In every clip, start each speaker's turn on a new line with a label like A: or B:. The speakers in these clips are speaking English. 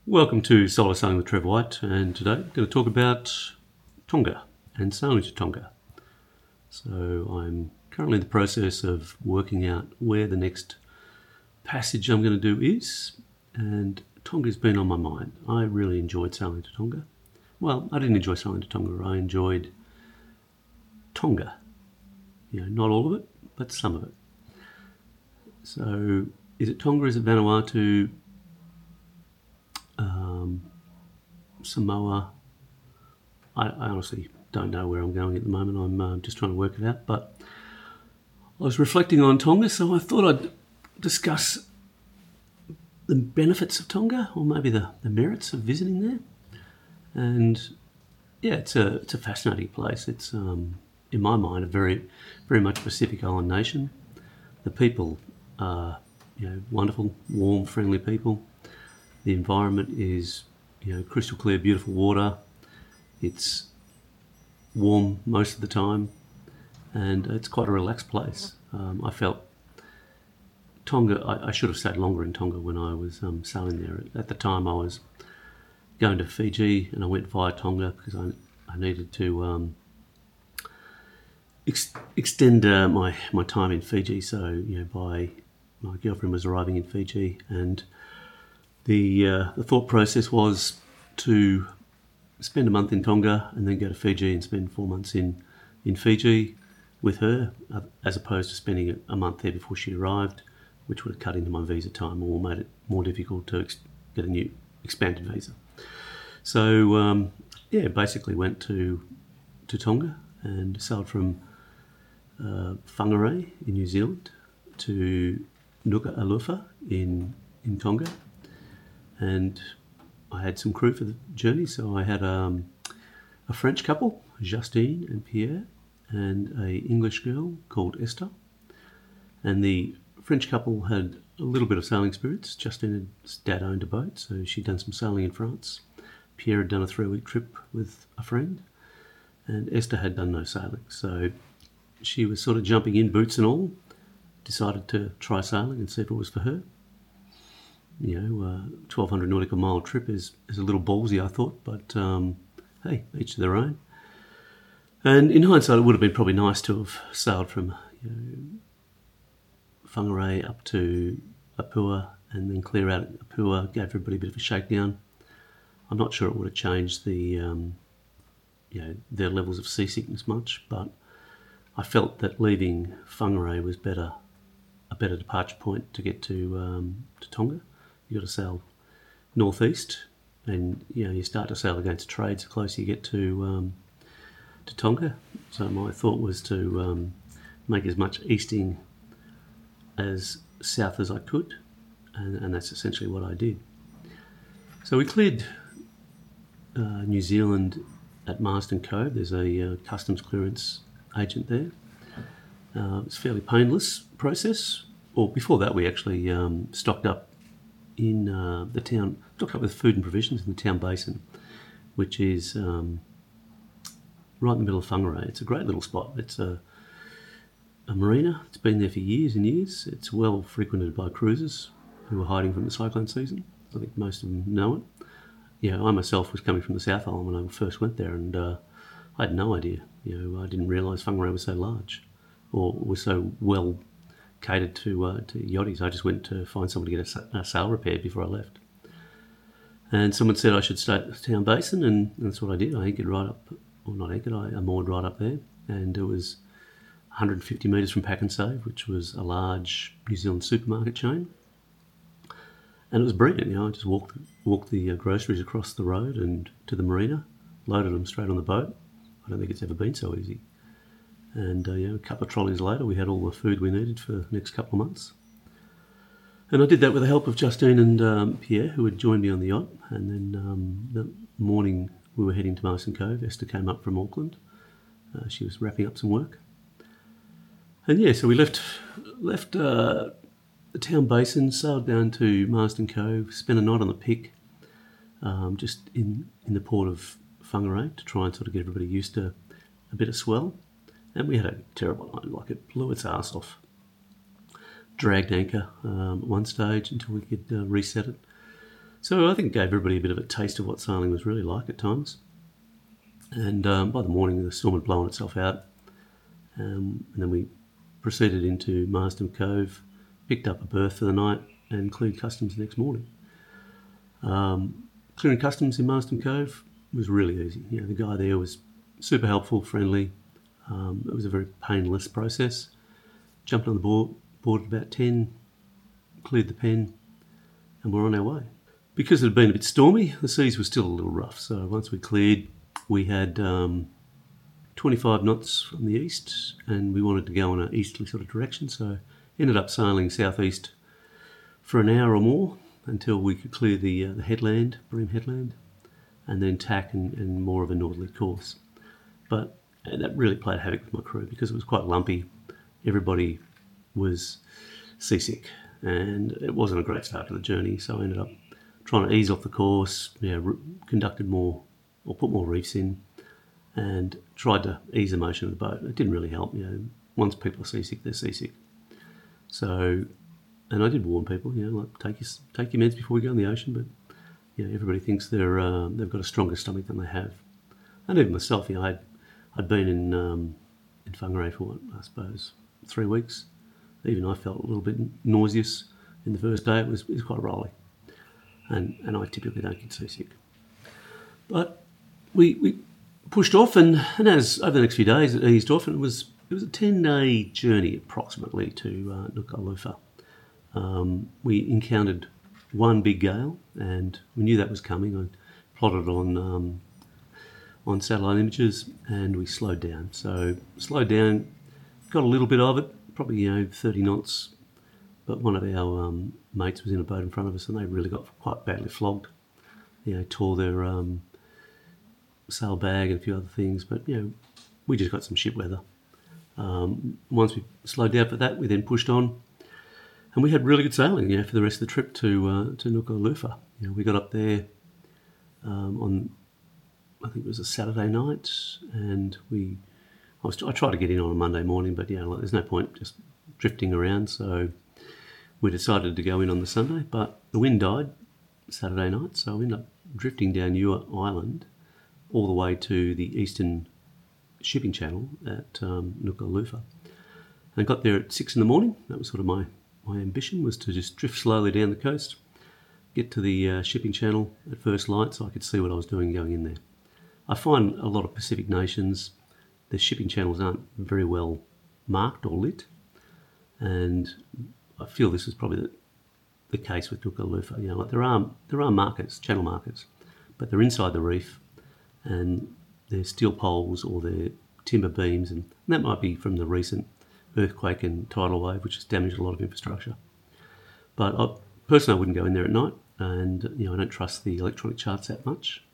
A: Welcome to Solo Sailing with Trev White, and today I'm going to talk about Tonga and sailing to Tonga. So I'm currently in the process of working out where the next passage I'm going to do is, and Tonga's been on my mind. I really enjoyed sailing to Tonga. Well, I didn't enjoy sailing to Tonga, I enjoyed Tonga. Not all of it, but some of it. So is it Tonga, is it Vanuatu, Samoa? I honestly don't know where I'm going at the moment. I'm just trying to work it out. But I was reflecting on Tonga, so I thought I'd discuss the benefits of Tonga, or maybe the merits of visiting there. And yeah, it's a fascinating place. It's in my mind a very, very much Pacific Island nation. The people are wonderful, warm, friendly people. The environment is crystal clear, beautiful water. It's warm most of the time, and it's quite a relaxed place. I felt Tonga, I should have stayed longer in Tonga when I was sailing there. At the time I was going to Fiji, and I went via Tonga because I needed to extend my time in Fiji. So my girlfriend was arriving in Fiji, and the thought process was to spend a month in Tonga and then go to Fiji and spend 4 months in Fiji with her, as opposed to spending a month there before she arrived, which would have cut into my visa time or made it more difficult to get a new expanded visa. So basically went to Tonga and sailed from Whangarei in New Zealand to Nuku'alofa in Tonga. And I had some crew for the journey, so I had a French couple, Justine and Pierre, and an English girl called Esther. And the French couple had a little bit of sailing experience. Justine's dad owned a boat, so she'd done some sailing in France. Pierre had done a 3-week trip with a friend, and Esther had done no sailing. So she was sort of jumping in, boots and all, decided to try sailing and see if it was for her. 1,200 nautical mile trip is a little ballsy, I thought, but hey, each to their own. And in hindsight, it would have been probably nice to have sailed from Whangarei up to Apua and then clear out at Apua, gave everybody a bit of a shakedown. I'm not sure it would have changed their levels of seasickness much, but I felt that leaving Whangarei was a better departure point to get to Tonga. You got to sail northeast, and you start to sail against trade the closer you get to Tonga. So my thought was to make as much easting as south as I could, and that's essentially what I did. So we cleared New Zealand at Marsden Cove. There's a customs clearance agent there. It's a fairly painless process. Or before that, we actually stocked up in the town, stocked up with food and provisions in the town basin, which is right in the middle of Whangarei. It's a great little spot. It's a marina. It's been there for years and years. It's well frequented by cruisers who are hiding from the cyclone season. I think most of them know it. I myself was coming from the South Island when I first went there, and I had no idea. I didn't realise Whangarei was so large or was so well catered to yachties. I just went to find someone to get a sail repaired before I left. And someone said I should stay at the town basin, and that's what I did. I anchored right up, or not anchored, I moored right up there. And it was 150 metres from Pack and Save, which was a large New Zealand supermarket chain. And it was brilliant. I just walked the groceries across the road and to the marina, loaded them straight on the boat. I don't think it's ever been so easy. And a couple of trolleys later, we had all the food we needed for the next couple of months. And I did that with the help of Justine and Pierre, who had joined me on the yacht. And then the morning we were heading to Marsden Cove, Esther came up from Auckland. She was wrapping up some work. And so we left the town basin, sailed down to Marsden Cove, spent a night on the pick, just in the port of Whangarei, to try and sort of get everybody used to a bit of swell. And we had a terrible night, it blew its arse off. Dragged anchor at one stage until we could reset it. So I think it gave everybody a bit of a taste of what sailing was really like at times. And by the morning, the storm had blown itself out. And then we proceeded into Marsden Cove, picked up a berth for the night, and cleared customs the next morning. Clearing customs in Marsden Cove was really easy. You know, the guy there was super helpful, friendly. It was a very painless process. Jumped on the board at about 10, cleared the pen, and we're on our way. Because it had been a bit stormy, the seas were still a little rough. So once we cleared, we had 25 knots from the east, and we wanted to go in an easterly sort of direction. So ended up sailing southeast for an hour or more until we could clear the headland, Bream Headland, and then tack and more of a northerly course. But that really played havoc with my crew because it was quite lumpy. Everybody was seasick, and it wasn't a great start to the journey. So I ended up trying to ease off the course, conducted more, or put more reefs in, and tried to ease the motion of the boat. It didn't really help. Once people are seasick, they're seasick. So, and I did warn people, like take your meds before we go in the ocean. But everybody thinks they've got a stronger stomach than they have. And even myself, I'd been in Whangarei for I suppose 3 weeks. Even I felt a little bit nauseous in the first day. It was quite rolling. And I typically don't get seasick. But we pushed off, and as over the next few days it eased off, and it was a 10-day journey approximately to Nuku'alofa. We encountered one big gale, and we knew that was coming. I plotted on satellite images, and we slowed down. So slowed down, got a little bit of it, probably 30 knots. But one of our mates was in a boat in front of us, and they really got quite badly flogged. Tore their sail bag and a few other things. But we just got some shit weather. Once we slowed down for that, we then pushed on, and we had really good sailing. For the rest of the trip to Nuku'alofa. We got up there on, I think it was a Saturday night, and I tried to get in on a Monday morning, but there's no point just drifting around. So we decided to go in on the Sunday, but the wind died Saturday night, so we ended up drifting down Ewa Island all the way to the eastern shipping channel at Nuku'alofa. And got there at 6 in the morning. That was sort of my ambition, was to just drift slowly down the coast, get to the shipping channel at first light so I could see what I was doing going in there. I find a lot of Pacific nations, the shipping channels aren't very well marked or lit, and I feel this is probably the case with Nuku'alofa. There are markers, channel markers, but they're inside the reef, and they're steel poles or they're timber beams, and that might be from the recent earthquake and tidal wave, which has damaged a lot of infrastructure. But personally, I wouldn't go in there at night, and I don't trust the electronic charts that much.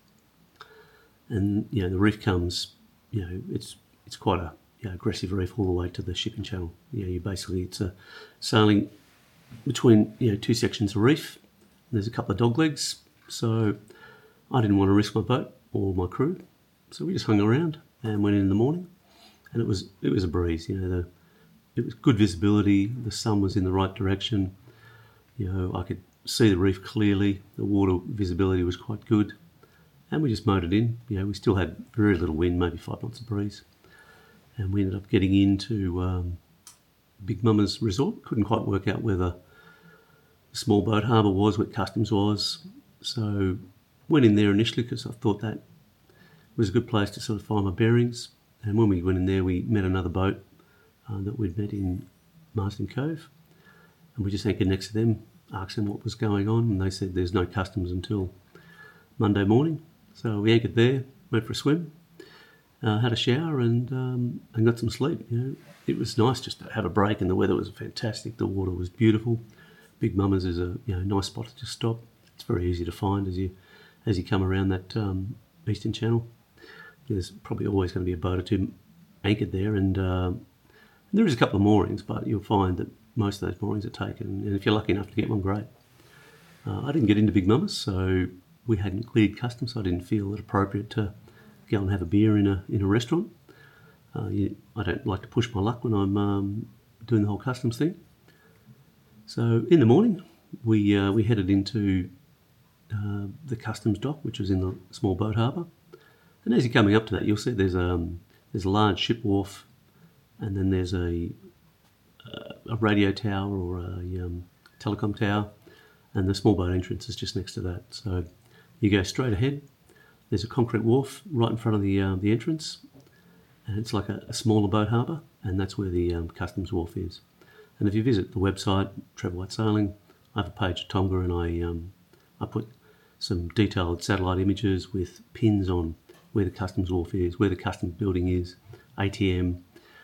A: And the reef comes, it's quite a aggressive reef all the way to the shipping channel. It's a sailing between two sections of reef. And there's a couple of dog legs, so I didn't want to risk my boat or my crew, so we just hung around and went in the morning, and it was a breeze. It was good visibility. The sun was in the right direction. I could see the reef clearly. The water visibility was quite good, and we just motored in. We still had very little wind, maybe 5 knots of breeze. And we ended up getting into Big Mama's resort. Couldn't quite work out where the small boat harbour was, where customs was. So went in there initially because I thought that was a good place to sort of find my bearings. And when we went in there, we met another boat that we'd met in Marsden Cove. And we just anchored next to them, asked them what was going on. And they said there's no customs until Monday morning. So we anchored there, went for a swim. Had a shower and got some sleep. It was nice just to have a break, and the weather was fantastic. The water was beautiful. Big Mama's is a nice spot to just stop. It's very easy to find as you come around that eastern channel. There's probably always going to be a boat or two anchored there, and there is a couple of moorings, but you'll find that most of those moorings are taken. And if you're lucky enough to get one, great. I didn't get into Big Mama's, so we hadn't cleared customs, so I didn't feel it appropriate to go and have a beer in a restaurant. I don't like to push my luck when I'm doing the whole customs thing. So in the morning, we headed into the customs dock, which was in the small boat harbour. And as you're coming up to that, you'll see there's a large ship wharf, and then there's a radio tower or a telecom tower, and the small boat entrance is just next to that. So you go straight ahead. There's a concrete wharf right in front of the entrance, and it's like a smaller boat harbour, and that's where the customs wharf is. And if you visit the website, Trevor White Sailing, I have a page at Tonga, and I put some detailed satellite images with pins on where the customs wharf is, where the customs building is, ATM.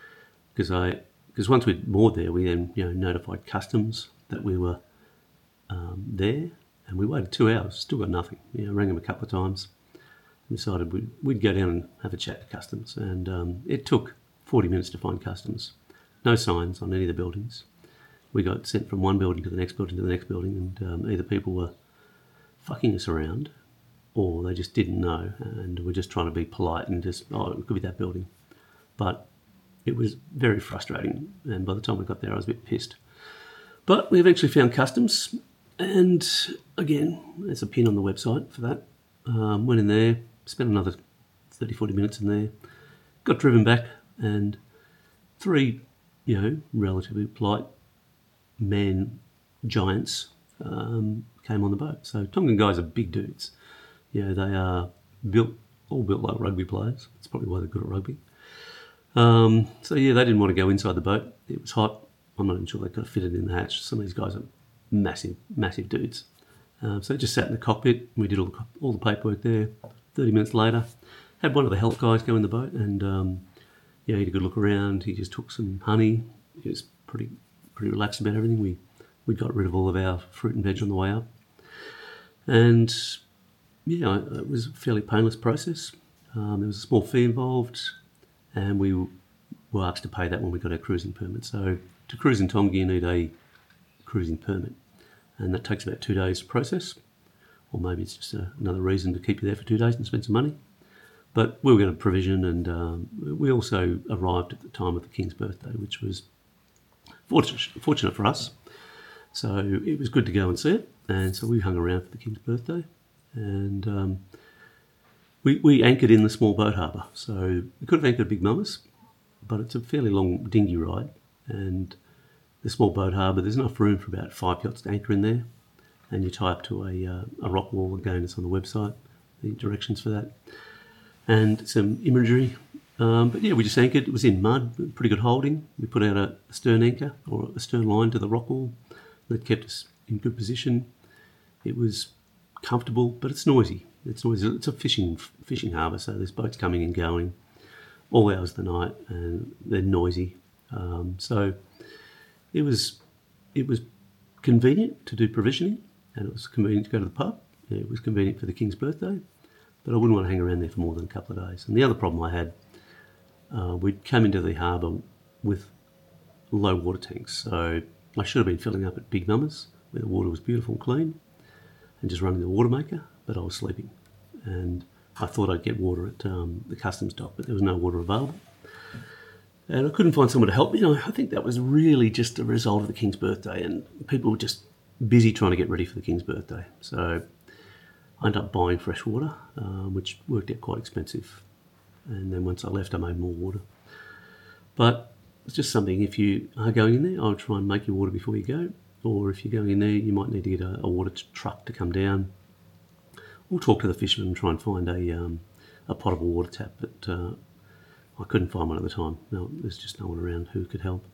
A: Because once we'd moored there, we then notified customs that we were there, and we waited 2 hours, still got nothing. Rang them a couple of times, and decided we'd go down and have a chat to customs, and it took 40 minutes to find customs. No signs on any of the buildings. We got sent from one building to the next building to the next building, and either people were fucking us around, or they just didn't know and were just trying to be polite and just, it could be that building. But it was very frustrating, and by the time we got there I was a bit pissed. But we eventually found customs, and again, there's a pin on the website for that. Went in there, spent another 30-40 minutes in there, got driven back, and 3, relatively polite man giants came on the boat. So Tongan guys are big dudes. They are all built like rugby players. That's probably why they're good at rugby. They didn't want to go inside the boat. It was hot. I'm not even sure they could have fitted in the hatch. Some of these guys are massive, massive dudes. So they just sat in the cockpit. We did all the paperwork there. 30 minutes later, had one of the health guys go in the boat, and he had a good look around. He just took some honey. He was pretty relaxed about everything. We got rid of all of our fruit and veg on the way up. And it was a fairly painless process. There was a small fee involved, and we were asked to pay that when we got our cruising permit. So to cruise in Tonga, you need a cruising permit, and that takes about 2 days to process, or maybe it's just another reason to keep you there for 2 days and spend some money. But we were going to provision, and we also arrived at the time of the King's birthday, which was fortunate for us. So it was good to go and see it, and so we hung around for the King's birthday, and we anchored in the small boat harbour. So we could have anchored at Big Mamas, but it's a fairly long dinghy ride, and the small boat harbour, there's enough room for about 5 yachts to anchor in there, and you tie up to a rock wall. Again, it's on the website, the directions for that, and some imagery. We just anchored. It was in mud, pretty good holding. We put out a stern anchor or a stern line to the rock wall that kept us in good position. It was comfortable, but it's noisy. It's a fishing harbour, so there's boats coming and going all hours of the night, and they're noisy. So it was convenient to do provisioning, and it was convenient to go to the pub. It was convenient for the King's birthday, but I wouldn't want to hang around there for more than a couple of days. And the other problem I had, we'd come into the harbour with low water tanks, so I should have been filling up at Big Mamas, where the water was beautiful and clean, and just running the water maker, but I was sleeping. And I thought I'd get water at the customs dock, but there was no water available. And I couldn't find someone to help me. I think that was really just a result of the King's birthday, and people were just busy trying to get ready for the King's birthday. So I ended up buying fresh water, which worked out quite expensive. And then once I left, I made more water. But it's just something, if you are going in there, I would try and make your water before you go. Or if you're going in there, you might need to get a water truck to come down. Or talk to the fishermen and try and find a potable water tap. But I couldn't find one at the time. No, there's just no one around who could help.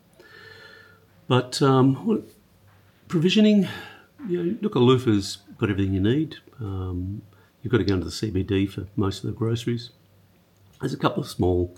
A: But provisioning, look, Alufa's got everything you need. You've got to go into the CBD for most of the groceries. There's a couple of small,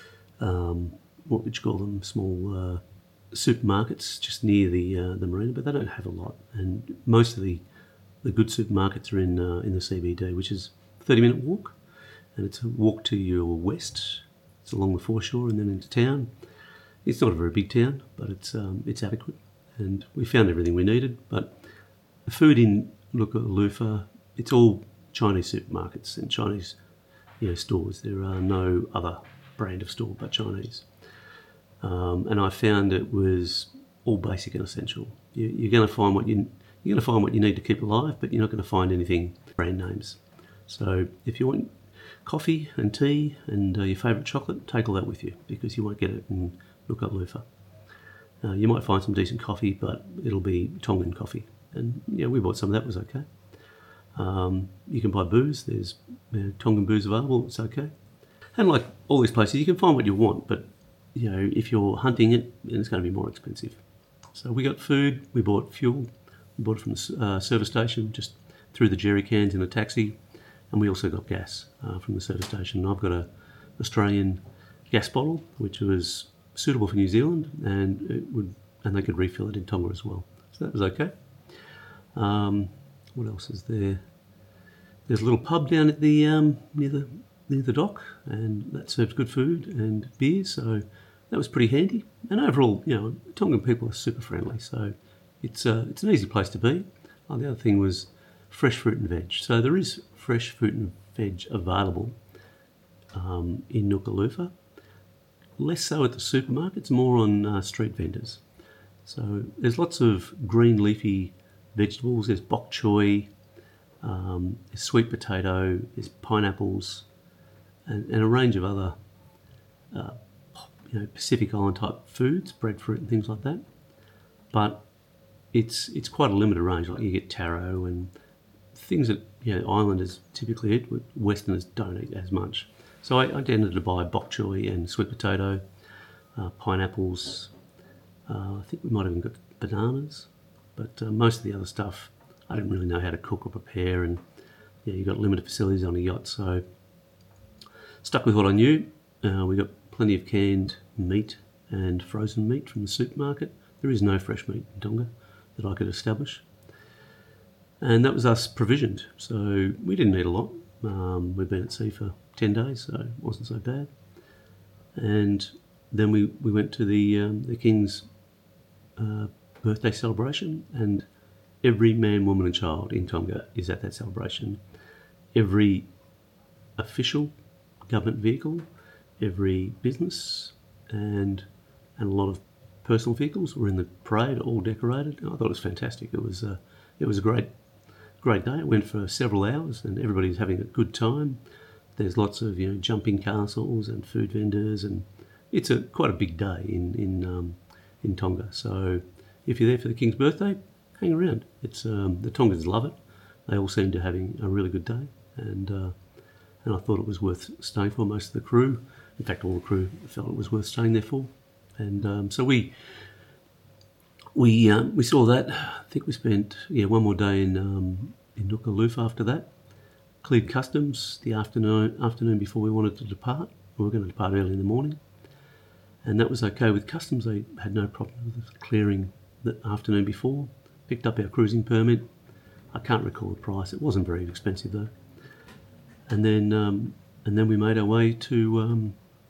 A: what would you call them, small supermarkets just near the marina, but they don't have a lot. And most of the good supermarkets are in the CBD, which is a 30-minute walk, and it's a walk to your west. It's along the foreshore and then into town. It's not a very big town, but it's adequate, and we found everything we needed. But the food in Alufa, it's all Chinese supermarkets and Chinese stores. There are no other brand of store but Chinese. And I found it was all basic and essential. You're going to find what you You're going to find what you need to keep alive, but you're not going to find anything brand names. So if you want coffee and tea and your favourite chocolate, take all that with you, because you won't get it in Nuku'alofa. You might find some decent coffee, but it'll be Tongan coffee. And we bought some of that, it was okay. You can buy booze, there's Tongan booze available, it's okay. And like all these places, you can find what you want, but if you're hunting it, then it's going to be more expensive. So we got food, we bought fuel, we bought it from the service station, just threw the jerry cans in a taxi, and we also got gas from the service station. I've got an Australian gas bottle, which was suitable for New Zealand, and they could refill it in Tonga as well. So that was okay. What else is there? There's a little pub down at the near the dock, and that served good food and beer, so that was pretty handy. And overall, Tongan people are super friendly, so it's an easy place to be. The other thing was fresh fruit and veg. So there is fresh fruit and veg available in Nuku'alofa. Less so at the supermarkets, more on street vendors. So there's lots of green leafy vegetables. There's bok choy, there's sweet potato, there's pineapples, and a range of other Pacific Island type foods, breadfruit and things like that. But it's quite a limited range. Like you get taro and things that islanders typically eat, Westerners don't eat as much. So I tended to buy bok choy and sweet potato, pineapples. I think we might have even got bananas, but most of the other stuff I didn't really know how to cook or prepare, and you've got limited facilities on a yacht, so stuck with what I knew. We got plenty of canned meat and frozen meat from the supermarket. There is no fresh meat in Tonga that I could establish. And that was us provisioned, so we didn't eat a lot. We've been at sea for 10 days, so it wasn't so bad. And then we went to the King's birthday celebration, and every man, woman and child in Tonga is at that celebration. Every official government vehicle, every business, and a lot of personal vehicles were in the parade, all decorated. I thought it was fantastic. It was a great day. It went for several hours, and everybody's having a good time. There's lots of jumping castles and food vendors, and it's quite a big day in Tonga. So if you're there for the King's birthday, hang around. It's the Tongans love it. They all seem to having a really good day, and I thought it was worth staying for. Most of the crew, in fact, all the crew felt it was worth staying there for, and so we saw that. I think we spent one more day in Nuku'alofa after that. Cleared customs the afternoon before we wanted to depart. We were going to depart early in the morning, and that was okay with customs. They had no problem with clearing the afternoon before. Picked up our cruising permit. I can't recall the price. It wasn't very expensive though. And then we made our way to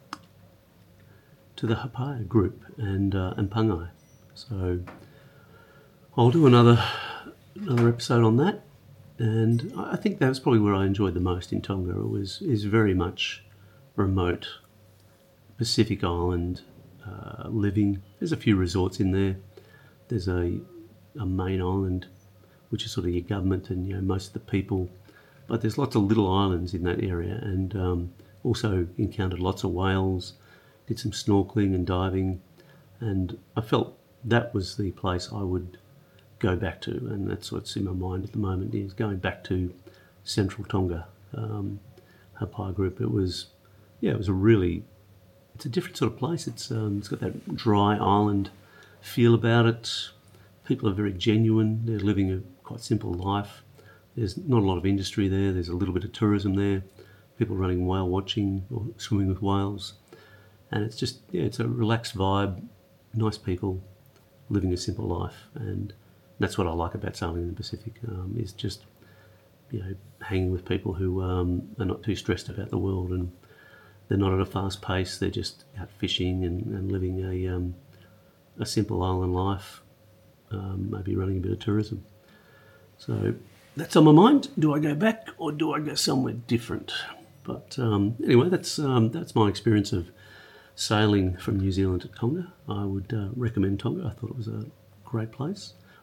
A: the Hapaya group and Pangai. So I'll do another episode on that. And I think that was probably where I enjoyed the most in Tonga. Is very much remote Pacific Island living. There's a few resorts in there. There's a main island, which is sort of your government and most of the people. But there's lots of little islands in that area, and also encountered lots of whales. Did some snorkeling and diving, and I felt that was the place I would go back to, and that's what's in my mind at the moment, is going back to central Tonga, Hapaya group. It was it's a different sort of place. It's got that dry island feel about it. People are very genuine. They're living a quite simple life. There's not a lot of industry there. There's a little bit of tourism there. People running whale watching or swimming with whales, and it's just it's a relaxed vibe. Nice people living a simple life, and that's what I like about sailing in the Pacific, is just, hanging with people who are not too stressed about the world, and they're not at a fast pace. They're just out fishing and living a simple island life, maybe running a bit of tourism. So that's on my mind. Do I go back or do I go somewhere different? But anyway, that's my experience of sailing from New Zealand to Tonga. I would recommend Tonga. I thought it was a great place.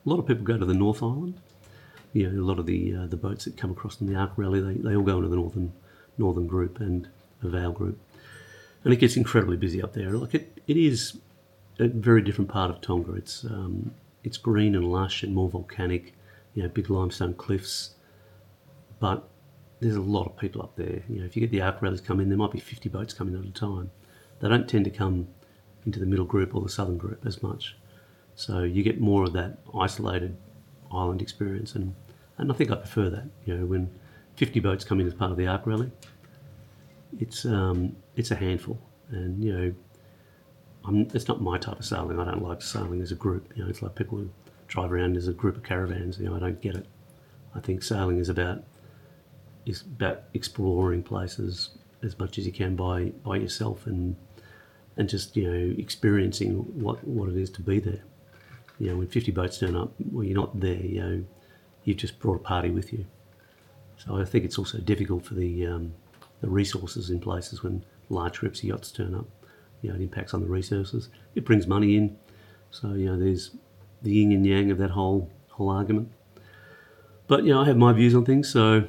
A: A lot of people go to the North Island. A lot of the boats that come across in the Ark Rally, they all go into the northern group and the Vale group, and it gets incredibly busy up there. Like it is a very different part of Tonga. It's green and lush and more volcanic. Big limestone cliffs, but there's a lot of people up there. If you get the Ark Rallies come in, there might be 50 boats coming at a time. They don't tend to come into the middle group or the southern group as much, so you get more of that isolated island experience, and I think I prefer that. When 50 boats come in as part of the Ark Rally, it's a handful, and it's not my type of sailing. I don't like sailing as a group. It's like people who drive around as a group of caravans. I don't get it. I think sailing is about exploring places as much as you can by yourself, and just experiencing what it is to be there. When 50 boats turn up, well, you're not there. You've just brought a party with you. So I think it's also difficult for the resources in places when large groups of yachts turn up. It impacts on the resources. It brings money in. So there's the yin and yang of that whole argument. But I have my views on things. So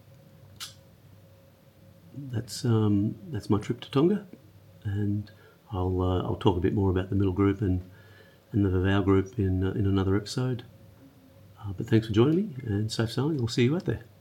A: that's my trip to Tonga, and I'll talk a bit more about the middle group and the Vavau group in another episode. But thanks for joining me, and safe sailing. I'll see you out there.